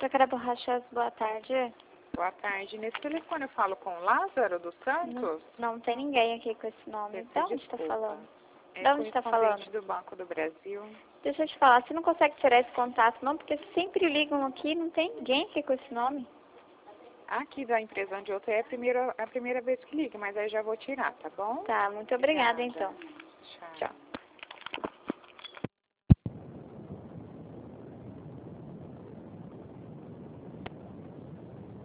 Jacaré Borrachas, boa tarde. Boa tarde. Nesse telefone eu falo com o Lázaro dos Santos? Não tem ninguém aqui com esse nome. De onde está falando? É De onde está falando? correspondente do Banco do Brasil. Deixa eu te falar, você não consegue tirar esse contato não, porque sempre ligam aqui, não tem ninguém aqui com esse nome. Aqui da empresa onde eu tô é a primeira vez que liga, mas aí já vou tirar, tá bom? Tá, muito obrigada Obrigada. então. Tchau.